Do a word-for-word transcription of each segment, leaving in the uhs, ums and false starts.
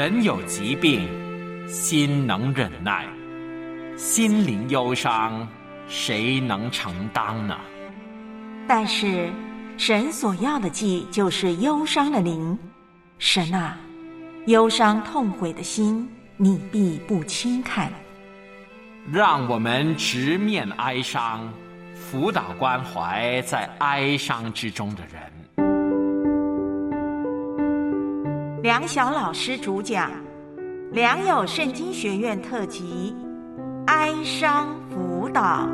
人有疾病，心能忍耐，心灵忧伤，谁能承当呢？ 但是神所要的祭就是忧伤的灵。神啊，忧伤痛悔的心，你必不轻看。 让我们直面哀伤，辅导关怀在哀伤之中的人。 梁晓老师主讲，良友圣经学院特辑《哀伤辅导》。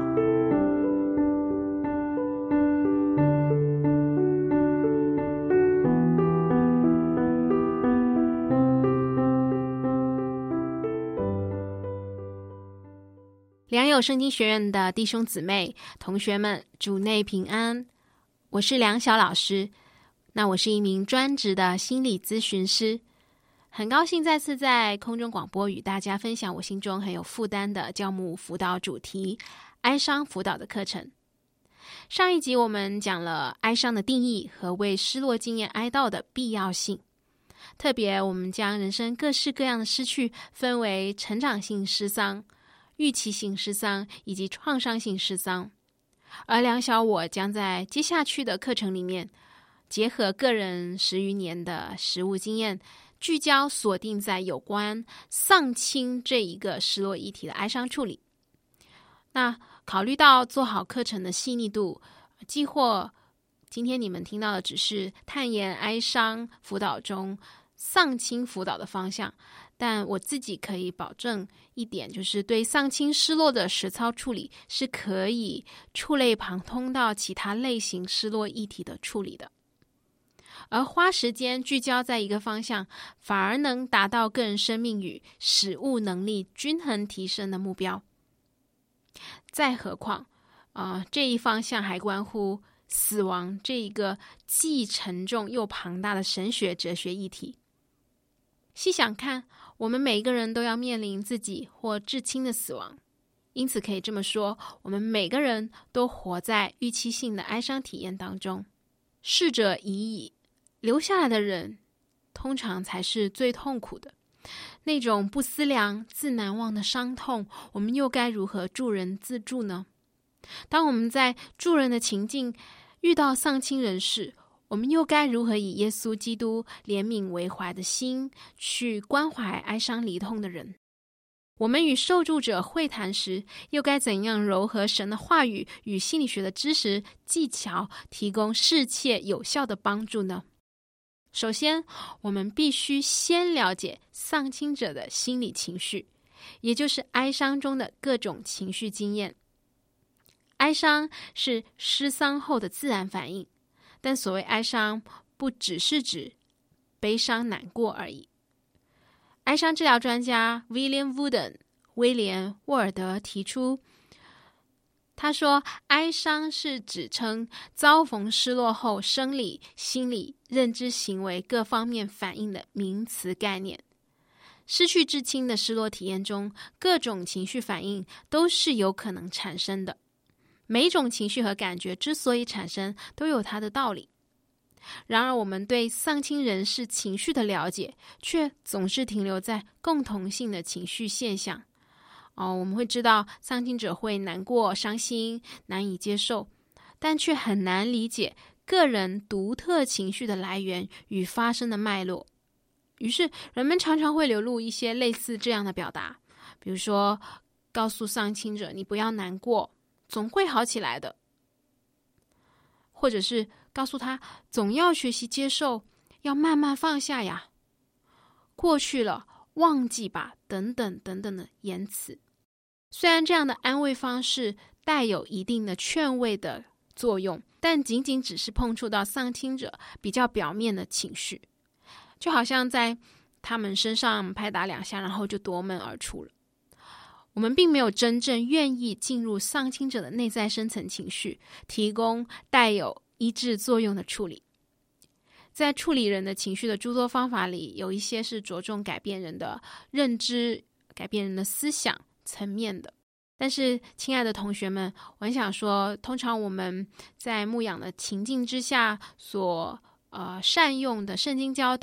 良友圣经学院的弟兄姊妹、同学们，主内平安。我是梁晓老师，那我是一名专职的心理咨询师，很高兴再次在空中广播与大家分享我心中很有负担的教牧辅导主题——哀伤辅导的课程。上一集我们讲了哀伤的定义和为失落经验哀悼的必要性，特别我们将人生各式各样的失去分为成长性失丧、预期性失丧以及创伤性失丧，而梁晓我将在接下去的课程里面结合个人十余年的实务经验，聚焦锁定在有关丧亲这一个失落议题的哀伤处理。那考虑到做好课程的细腻度，既或今天你们听到的只是探研哀伤辅导中丧亲辅导的方向，但我自己可以保证一点，就是对丧亲失落的实操处理是可以触类旁通到其他类型失落议题的处理的。而花时间聚焦在一个方向，反而能达到个人生命与实务能力均衡提升的目标。再何况，呃，这一方向还关乎死亡这一个既沉重又庞大的神学哲学议题。细想看，我们每一个人都要面临自己或至亲的死亡，因此可以这么说，我们每个人都活在预期性的哀伤体验当中。逝者已矣，留下来的人通常才是最痛苦的。那种不思量、自难忘的伤痛，我们又该如何助人自助呢？当我们在助人的情境遇到丧亲人士，我们又该如何以耶稣基督怜悯为怀的心去关怀哀伤离痛的人？我们与受助者会谈时，又该怎样糅合神的话语与心理学的知识技巧，提供适切有效的帮助呢？首先，我们必须先了解丧亲者的心理情绪，也就是哀伤中的各种情绪经验。哀伤是失丧后的自然反应，但所谓哀伤不只是指悲伤难过而已。哀伤治疗专家 William Wooden 威廉·沃尔德提出，他说，哀伤是指称遭逢失落后生理、心理、认知行为各方面反应的名词概念。失去至亲的失落体验中，各种情绪反应都是有可能产生的。每一种情绪和感觉之所以产生，都有它的道理。然而，我们对丧亲人士情绪的了解，却总是停留在共同性的情绪现象。哦，我们会知道丧亲者会难过、伤心、难以接受，但却很难理解个人独特情绪的来源与发生的脉络。于是，人们常常会流露一些类似这样的表达，比如说，告诉丧亲者你不要难过，总会好起来的，或者是告诉他总要学习接受，要慢慢放下呀，过去了，忘记吧，等等等等的言辞。虽然这样的安慰方式带有一定的劝慰的作用，但仅仅只是碰触到丧亲者比较表面的情绪，就好像在他们身上拍打两下，然后就夺门而出了。我们并没有真正愿意进入丧亲者的内在深层情绪，提供带有医治作用的处理。在处理人的情绪的诸多方法里，有一些是着重改变人的认知、改变人的思想层面的。但是亲爱的同学们，我很想说，通常我们在牧养的情境之下所呃善用的圣经教导，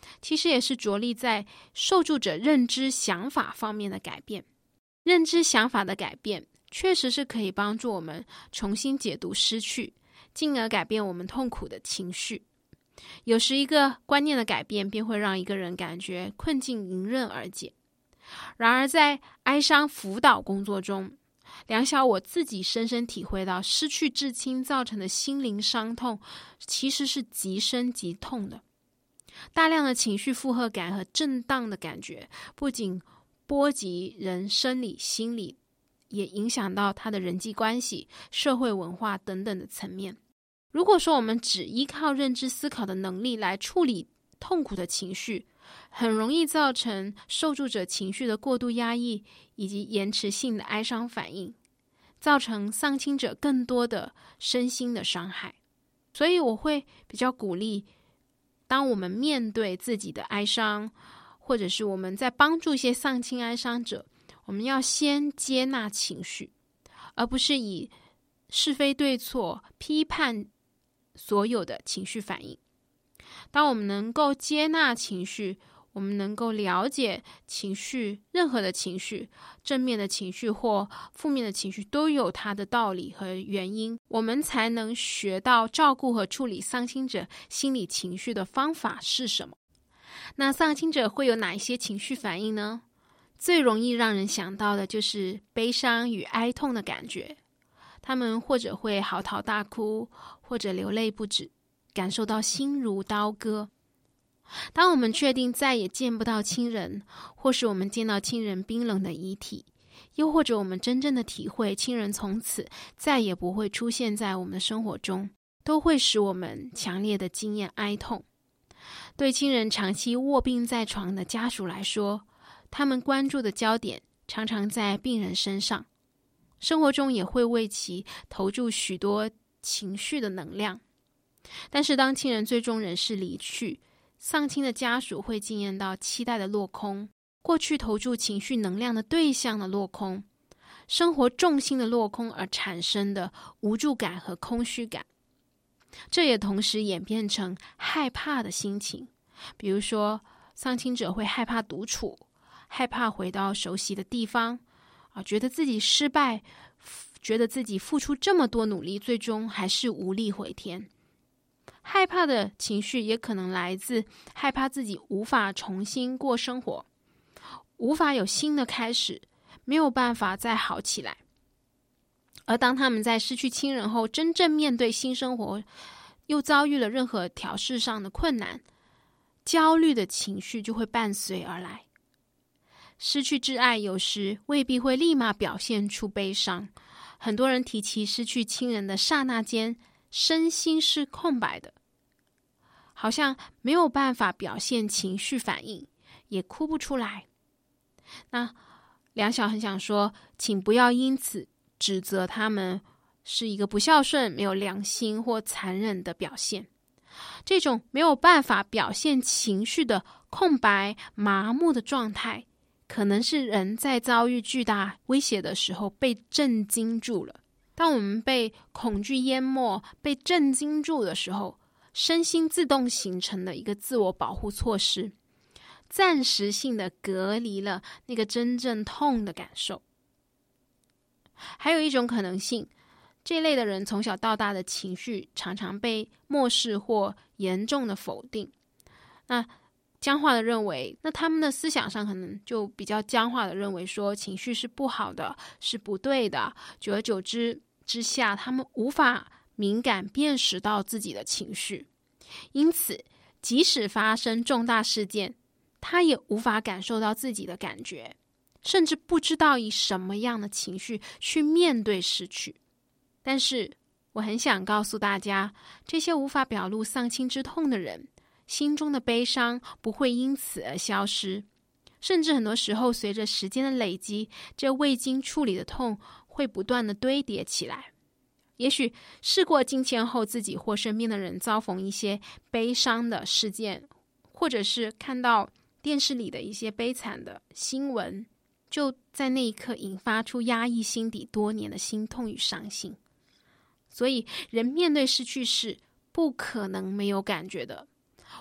其实也是着力在受助者认知想法方面的改变。认知想法的改变确实是可以帮助我们重新解读失去，进而改变我们痛苦的情绪。有时一个观念的改变便会让一个人感觉困境迎刃而解。然而在哀伤辅导工作中，梁晓我自己深深体会到，失去至亲造成的心灵伤痛其实是极深极痛的。大量的情绪负荷感和震荡的感觉不仅波及人生理心理，也影响到他的人际关系、社会文化等等的层面。如果说我们只依靠认知思考的能力来处理痛苦的情绪，很容易造成受助者情绪的过度压抑以及延迟性的哀伤反应，造成丧亲者更多的身心的伤害。所以我会比较鼓励，当我们面对自己的哀伤，或者是我们在帮助一些丧亲哀伤者，我们要先接纳情绪，而不是以是非对错批判所有的情绪反应。当我们能够接纳情绪，我们能够了解情绪，任何的情绪，正面的情绪或负面的情绪都有它的道理和原因，我们才能学到照顾和处理丧亲者心理情绪的方法是什么。那丧亲者会有哪一些情绪反应呢？最容易让人想到的就是悲伤与哀痛的感觉，他们或者会嚎啕大哭，或者流泪不止，感受到心如刀割。当我们确定再也见不到亲人，或是我们见到亲人冰冷的遗体，又或者我们真正的体会亲人从此再也不会出现在我们的生活中，都会使我们强烈的经验哀痛。对亲人长期卧病在床的家属来说，他们关注的焦点常常在病人身上，生活中也会为其投注许多情绪的能量。但是当亲人最终人事离去，丧亲的家属会经验到期待的落空，过去投注情绪能量的对象的落空，生活重心的落空而产生的无助感和空虚感。这也同时演变成害怕的心情，比如说丧亲者会害怕独处，害怕回到熟悉的地方，啊，觉得自己失败，觉得自己付出这么多努力，最终还是无力回天。害怕的情绪也可能来自害怕自己无法重新过生活，无法有新的开始，没有办法再好起来。而当他们在失去亲人后，真正面对新生活，又遭遇了任何调适上的困难，焦虑的情绪就会伴随而来。失去挚爱有时未必会立马表现出悲伤，很多人提起失去亲人的刹那间，身心是空白的，好像没有办法表现情绪反应，也哭不出来。那梁晓很想说，请不要因此指责他们是一个不孝顺、没有良心或残忍的表现。这种没有办法表现情绪的空白、麻木的状态，可能是人在遭遇巨大威胁的时候被震惊住了。当我们被恐惧淹没、被震惊住的时候，身心自动形成的一个自我保护措施，暂时性的隔离了那个真正痛的感受。还有一种可能性，这类的人从小到大的情绪常常被漠视或严重的否定，那僵化的认为，那他们的思想上可能就比较僵化的认为说情绪是不好的，是不对的，久而久之之下，他们无法敏感辨识到自己的情绪，因此即使发生重大事件，他也无法感受到自己的感觉，甚至不知道以什么样的情绪去面对失去。但是我很想告诉大家，这些无法表露丧亲之痛的人，心中的悲伤不会因此而消失，甚至很多时候随着时间的累积，这未经处理的痛会不断的堆叠起来。也许事过境迁后，自己或身边的人遭逢一些悲伤的事件，或者是看到电视里的一些悲惨的新闻，就在那一刻引发出压抑心底多年的心痛与伤心。所以人面对失去是不可能没有感觉的，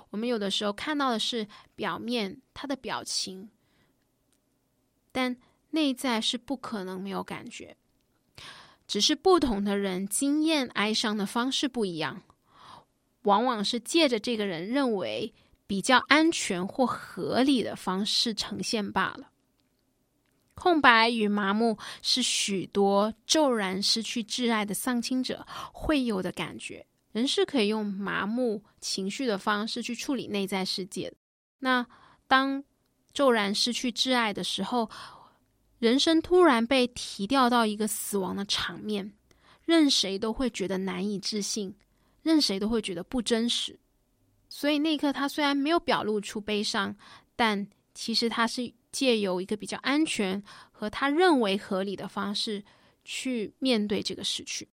我们有的时候看到的是表面，他的表情，但内在是不可能没有感觉。只是不同的人经验哀伤的方式不一样，往往是借着这个人认为比较安全或合理的方式呈现罢了。空白与麻木是许多骤然失去挚爱的丧亲者会有的感觉。人是可以用麻木情绪的方式去处理内在世界的。那当骤然失去挚爱的时候，人生突然被提调到一个死亡的场面，任谁都会觉得难以置信，任谁都会觉得不真实。所以那一刻他虽然没有表露出悲伤，但其实他是借由一个比较安全和他认为合理的方式去面对这个失去。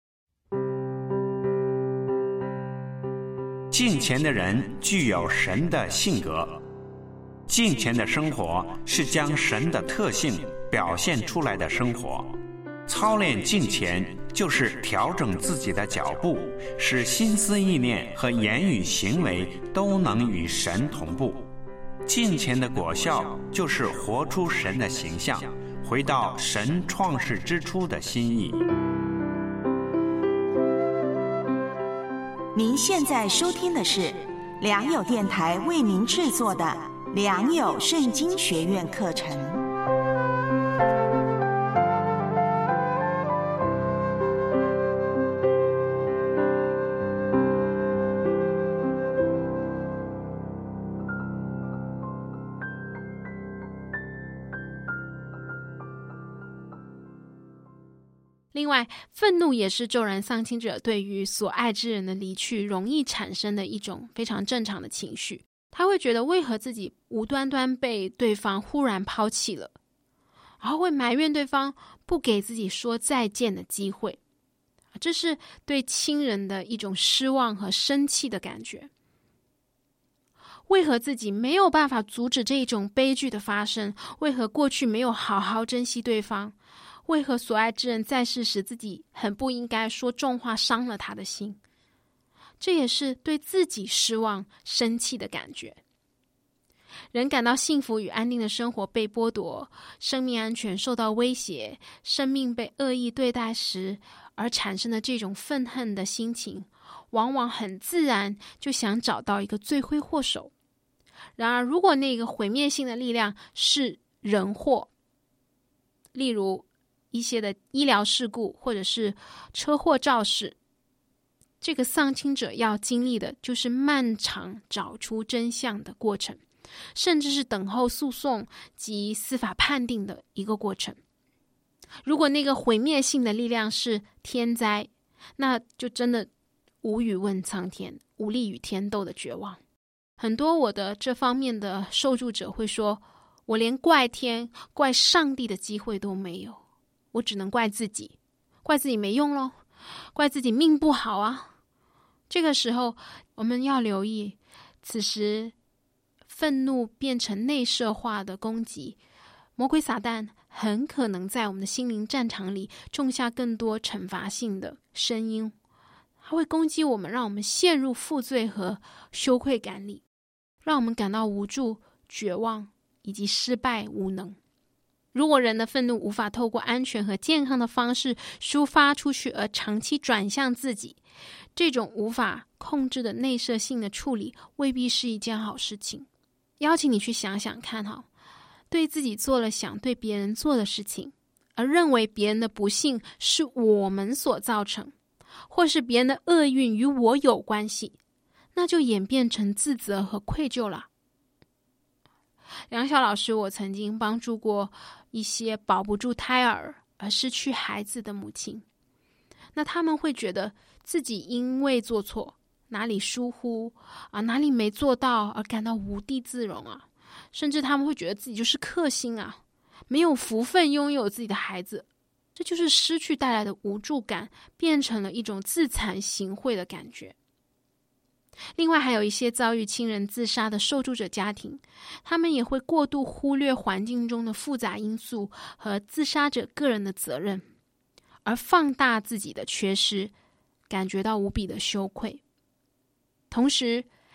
敬虔的人具有神的性格，敬虔的生活是将神的特性表现出来的生活。操练敬虔就是调整自己的脚步，使心思意念和言语行为都能与神同步。敬虔的果效就是活出神的形象，回到神创世之初的心意。 您现在收听的是良友电台为您制作的良友圣经学院课程。 另外，愤怒也是骤然丧亲者对于所爱之人的离去容易产生的一种非常正常的情绪。他会觉得为何自己无端端被对方忽然抛弃了，然后会埋怨对方不给自己说再见的机会。这是对亲人的一种失望和生气的感觉。为何自己没有办法阻止这种悲剧的发生？为何过去没有好好珍惜对方？为何所爱之人在世时自己很不应该说重话伤了他的心？这也是对自己失望生气的感觉。人感到幸福与安定的生活被剥夺，生命安全受到威胁，生命被恶意对待时而产生的这种愤恨的心情，往往很自然就想找到一个罪魁祸首。然而如果那个毁灭性的力量是人祸，例如一些的医疗事故或者是车祸肇事，这个丧亲者要经历的就是漫长找出真相的过程，甚至是等候诉讼及司法判定的一个过程。如果那个毁灭性的力量是天灾，那就真的无语问苍天，无力与天斗的绝望。很多我的这方面的受助者会说，我连怪天怪上帝的机会都没有，我只能怪自己，怪自己没用咯，怪自己命不好啊。这个时候我们要留意，此时愤怒变成内射化的攻击，魔鬼撒旦很可能在我们的心灵战场里种下更多惩罚性的声音，它会攻击我们，让我们陷入负罪和羞愧感里，让我们感到无助、绝望以及失败无能。如果人的愤怒无法透过安全和健康的方式抒发出去，而长期转向自己，这种无法控制的内射性的处理未必是一件好事情。邀请你去想想看哈，对自己做了想对别人做的事情，而认为别人的不幸是我们所造成，或是别人的厄运与我有关系，那就演变成自责和愧疚了。梁晓老师，我曾经帮助过一些保不住胎儿而失去孩子的母亲，那他们会觉得自己因为做错，哪里疏忽啊，哪里没做到而感到无地自容啊，甚至他们会觉得自己就是克星啊，没有福分拥有自己的孩子。这就是失去带来的无助感，变成了一种自惭形秽的感觉。另外还有一些遭遇亲人自杀的受助者家庭，他们也会过度忽略环境中的复杂因素和自杀者个人的责任，而放大自己的缺失，感觉到无比的羞愧。同时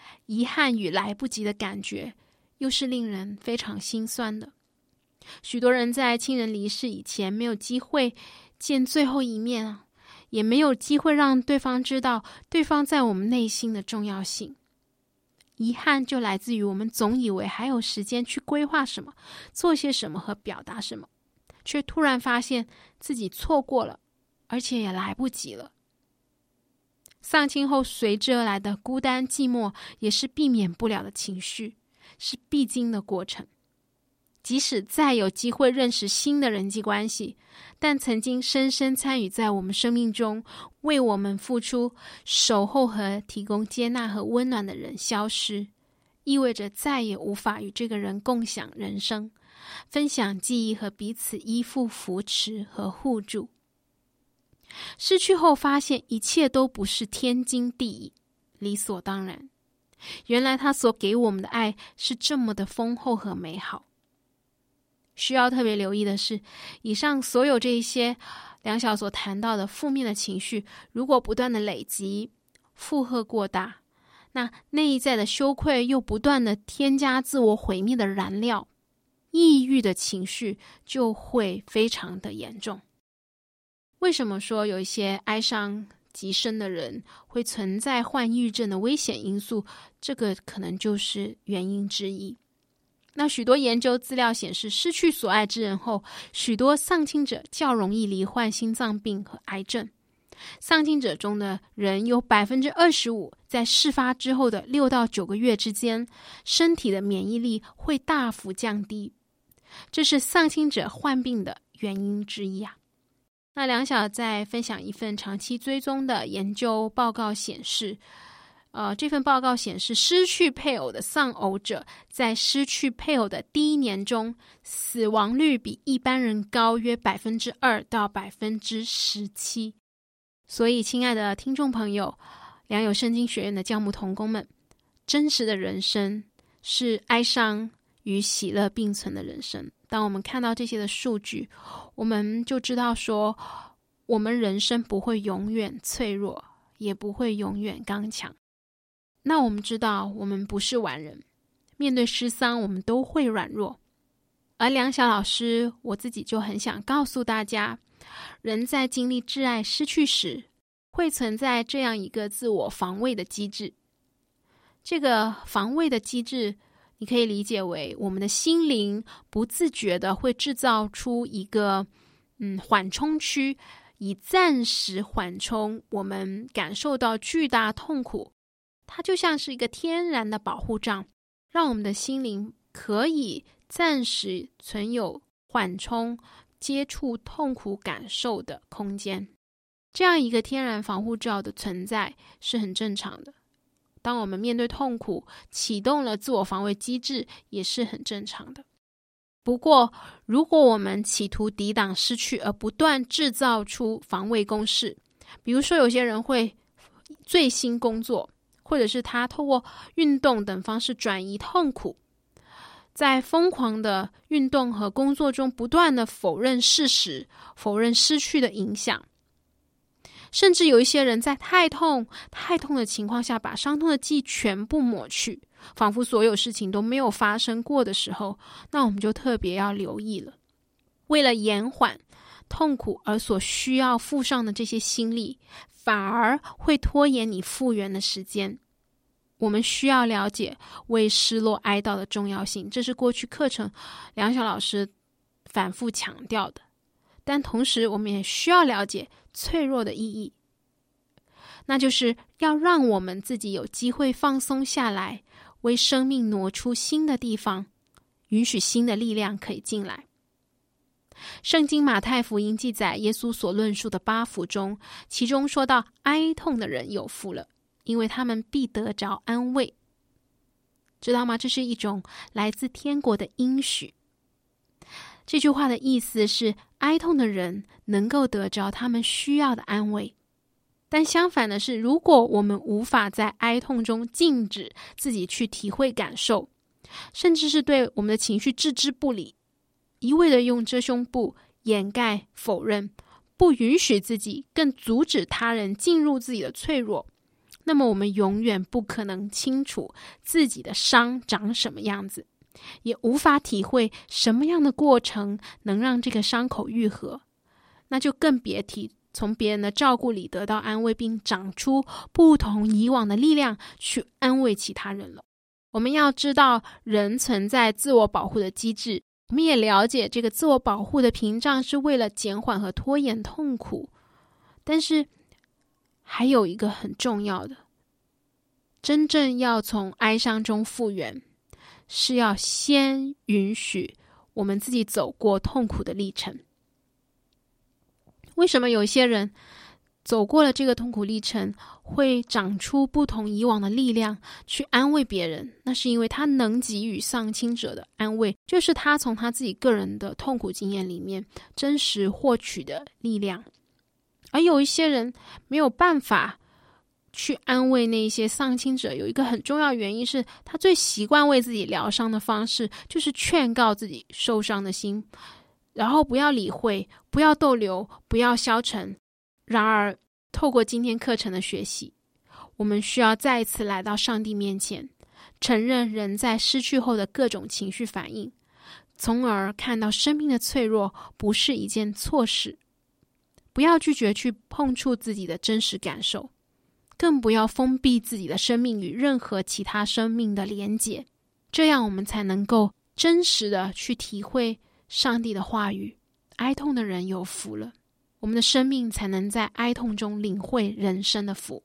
遗憾与来不及的感觉，又是令人非常心酸的。许多人在亲人离世以前没有机会见最后一面啊，也没有机会让对方知道对方在我们内心的重要性。遗憾就来自于我们总以为还有时间去规划什么，做些什么和表达什么，却突然发现自己错过了，而且也来不及了。丧亲后随之而来的孤单寂寞，也是避免不了的情绪，是必经的过程。即使再有机会认识新的人际关系，但曾经深深参与在我们生命中，为我们付出、守候和提供接纳和温暖的人消失，意味着再也无法与这个人共享人生，分享记忆和彼此依附、扶持和互助。失去后发现一切都不是天经地义、理所当然。原来他所给我们的爱是这么的丰厚和美好。需要特别留意的是，以上所有这一些梁晓所谈到的负面的情绪，如果不断的累积，负荷过大，那内在的羞愧又不断的添加自我毁灭的燃料，抑郁的情绪就会非常的严重。为什么说有一些哀伤极深的人会存在患抑郁症的危险因素？这个可能就是原因之一。那许多研究资料显示，失去所爱之人后，许多丧亲者较容易罹患心脏病和癌症。丧亲者中的人有 百分之二十五 在事发之后的六到九个月之间，身体的免疫力会大幅降低，这是丧亲者患病的原因之一啊。那梁晓在分享一份长期追踪的研究报告显示，呃，这份报告显示，失去配偶的丧偶者在失去配偶的第一年中，死亡率比一般人高约 百分之二 到 百分之十七。所以亲爱的听众朋友，良友圣经学院的教牧同工们，真实的人生是哀伤与喜乐并存的人生。当我们看到这些的数据，我们就知道说，我们人生不会永远脆弱，也不会永远刚强。那我们知道我们不是完人，面对失丧我们都会软弱。而梁晓老师我自己就很想告诉大家，人在经历挚爱失去时，会存在这样一个自我防卫的机制。这个防卫的机制你可以理解为，我们的心灵不自觉的会制造出一个嗯缓冲区，以暂时缓冲我们感受到巨大痛苦。它就像是一个天然的保护罩，让我们的心灵可以暂时存有缓冲接触痛苦感受的空间。这样一个天然防护罩的存在是很正常的，当我们面对痛苦启动了自我防卫机制也是很正常的。不过如果我们企图抵挡失去而不断制造出防卫公式，比如说有些人会醉心工作，或者是他透过运动等方式转移痛苦，在疯狂的运动和工作中不断的否认事实，否认失去的影响。甚至有一些人在太痛太痛的情况下，把伤痛的记忆全部抹去，仿佛所有事情都没有发生过的时候，那我们就特别要留意了。为了延缓痛苦而所需要付上的这些心力，反而会拖延你复原的时间。我们需要了解为失落哀悼的重要性，这是过去课程梁晓老师反复强调的。但同时我们也需要了解脆弱的意义，那就是要让我们自己有机会放松下来，为生命挪出新的地方，允许新的力量可以进来。圣经马太福音记载耶稣所论述的八福中，其中说到哀痛的人有福了，因为他们必得着安慰。知道吗？这是一种来自天国的应许。这句话的意思是，哀痛的人能够得着他们需要的安慰。但相反的是，如果我们无法在哀痛中禁止自己去体会感受，甚至是对我们的情绪置之不理，一味的用遮胸布掩盖否认，不允许自己更阻止他人进入自己的脆弱， 那么我们永远不可能清楚自己的伤长什么样子，也无法体会什么样的过程能让这个伤口愈合，那就更别提从别人的照顾里得到安慰，并长出不同以往的力量去安慰其他人了。我们要知道，人存在自我保护的机制，我们也了解这个自我保护的屏障是为了减缓和拖延痛苦，但是还有一个很重要的，真正要从哀伤中复原，是要先允许我们自己走过痛苦的历程。为什么有一些人走过了这个痛苦历程，会长出不同以往的力量去安慰别人？那是因为他能给予丧亲者的安慰，就是他从他自己个人的痛苦经验里面真实获取的力量。而有一些人没有办法去安慰那些丧亲者，有一个很重要原因是他最习惯为自己疗伤的方式就是劝告自己受伤的心，然后不要理会，不要逗留，不要消沉。然而透过今天课程的学习，我们需要再一次来到上帝面前，承认人在失去后的各种情绪反应，从而看到生命的脆弱不是一件错事。不要拒绝去碰触自己的真实感受，更不要封闭自己的生命与任何其他生命的连结，这样我们才能够真实的去体会上帝的话语。哀痛的人有福了，我们的生命才能在哀痛中领会人生的福。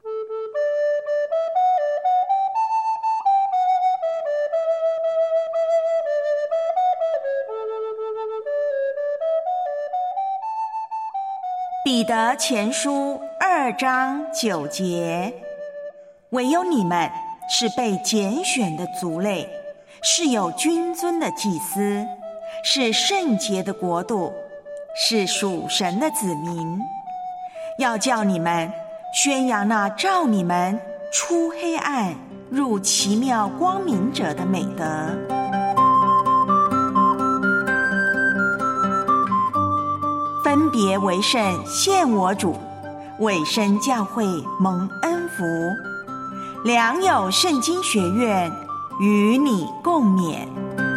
彼得前书二章九节，唯有你们是被拣选的族类，是有君尊的祭司，是圣洁的国度，是属神的子民，要叫你们宣扬那召你们出黑暗入奇妙光明者的美德。分别为圣献我主，委身教会蒙恩福，良友圣经学院与你共勉。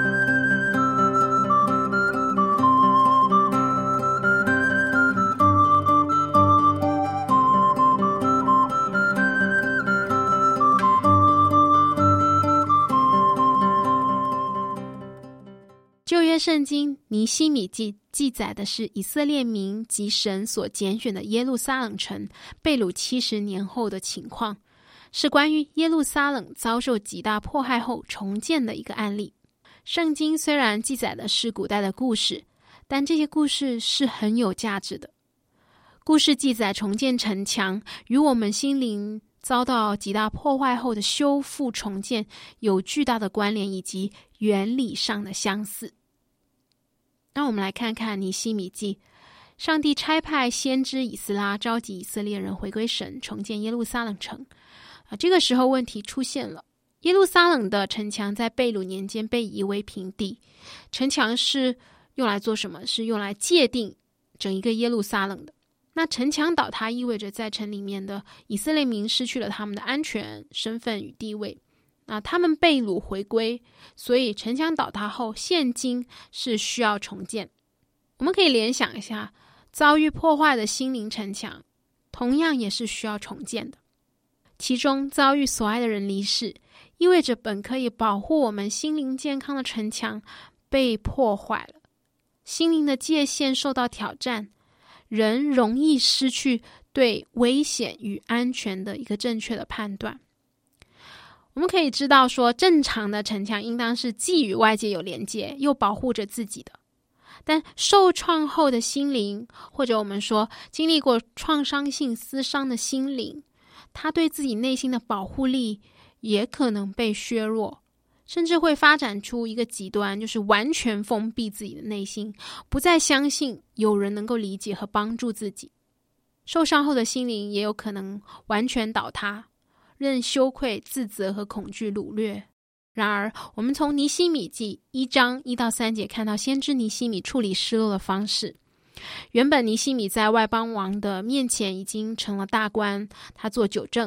旧约圣经尼希米记记载的是以色列民及神所拣选的耶路撒冷城被掳七十年后的情况，是关于耶路撒冷遭受极大迫害后重建的一个案例。圣经虽然记载的是古代的故事，但这些故事是很有价值的。故事记载重建城墙，与我们心灵遭到极大破坏后的修复重建有巨大的关联，以及原理上的相似。那我们来看看尼希米记，上帝差派先知以斯拉召集以色列人回归神，重建耶路撒冷城。啊，这个时候问题出现了，耶路撒冷的城墙在被掳年间被夷为平地。城墙是用来做什么？是用来界定整一个耶路撒冷的。那城墙倒塌意味着在城里面的以色列民失去了他们的安全、身份与地位。那他们被掳回归，所以城墙倒塌后，现今是需要重建。我们可以联想一下，遭遇破坏的心灵城墙，同样也是需要重建的。其中遭遇所爱的人离世，意味着本可以保护我们心灵健康的城墙被破坏了，心灵的界限受到挑战，人容易失去对危险与安全的一个正确的判断。我们可以知道说，正常的城墙应当是既与外界有连接，又保护着自己的。但受创后的心灵，或者我们说经历过创伤性思伤的心灵，他对自己内心的保护力也可能被削弱，甚至会发展出一个极端，就是完全封闭自己的内心，不再相信有人能够理解和帮助自己。受伤后的心灵也有可能完全倒塌，任羞愧、自责和恐惧掳掠。然而，我们从尼希米记一章一到三节看到先知尼希米处理失落的方式。原本尼希米在外邦王的面前已经成了大官，他做酒政，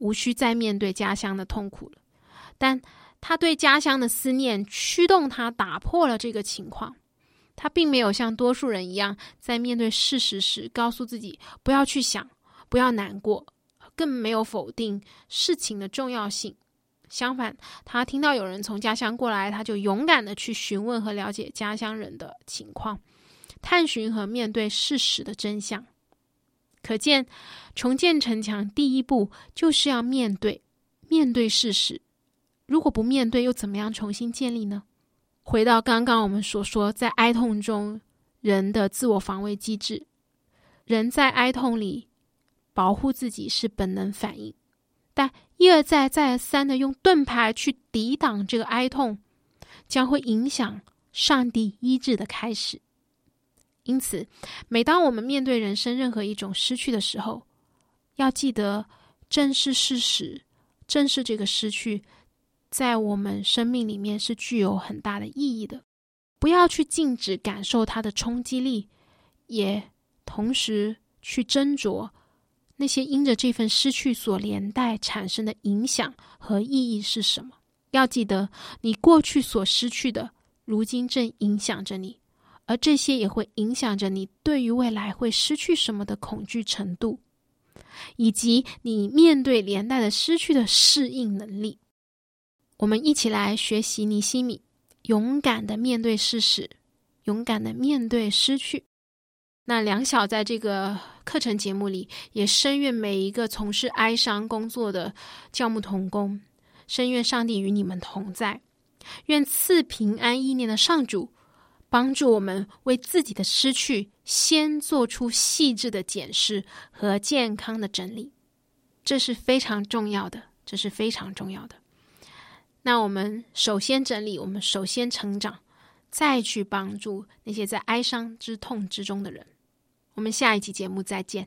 无需再面对家乡的痛苦了。但他对家乡的思念驱动他打破了这个情况。他并没有像多数人一样，在面对事实时告诉自己不要去想，不要难过，更没有否定事情的重要性。相反，他听到有人从家乡过来，他就勇敢地去询问和了解家乡人的情况，探寻和面对事实的真相。可见，重建城墙第一步就是要面对，面对事实。如果不面对，又怎么样重新建立呢？回到刚刚我们所说，在哀痛中人的自我防卫机制，人在哀痛里保护自己是本能反应，但一而再再而三的用盾牌去抵挡这个哀痛，将会影响上帝医治的开始。因此，每当我们面对人生任何一种失去的时候，要记得正视事实，正视这个失去在我们生命里面是具有很大的意义的。不要去禁止感受它的冲击力，也同时去斟酌那些因着这份失去所连带产生的影响和意义是什么。要记得，你过去所失去的，如今正影响着你，而这些也会影响着你对于未来会失去什么的恐惧程度，以及你面对连带的失去的适应能力。我们一起来学习尼希米，勇敢的面对事实，勇敢的面对失去。那梁晓在这个课程节目里，也深愿每一个从事哀伤工作的教牧同工，深愿上帝与你们同在，愿赐平安意念的上主帮助我们为自己的失去先做出细致的检视和健康的整理。这是非常重要的，这是非常重要的。那我们首先整理，我们首先成长，再去帮助那些在哀伤之痛之中的人。我们下一期节目再见。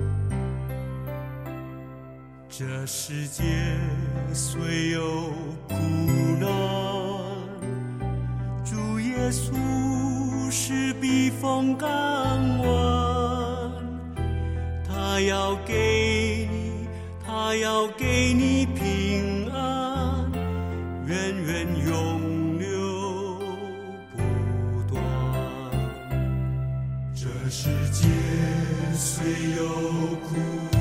这世界虽有苦难，主耶稣是避风港湾，他要给你，他要给你平安，源源永流不断。这世界虽有苦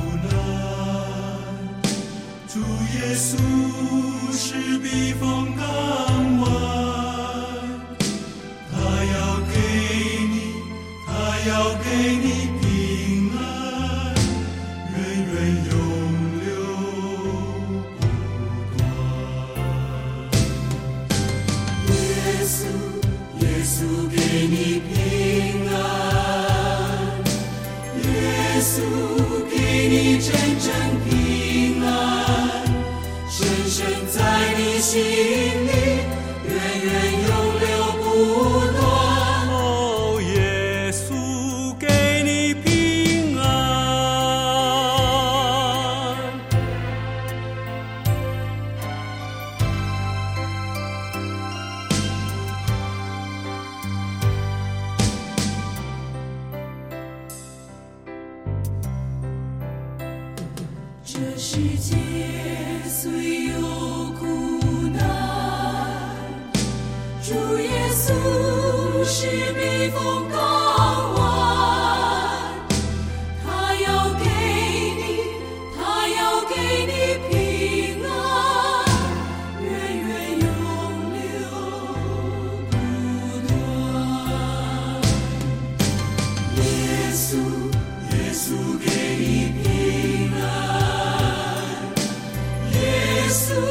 难，主耶稣是避风港湾，他要给你，他要给你平安，源源永流不断。耶稣，耶稣给你平安，耶稣给你真正平安，深深在你心里，源源永流不断。哦，耶稣给你平安。这世界虽有苦难，主耶稣是避风港湾，他要给你，他要给你平安，源源永流不断。耶稣，耶稣给你平安，耶稣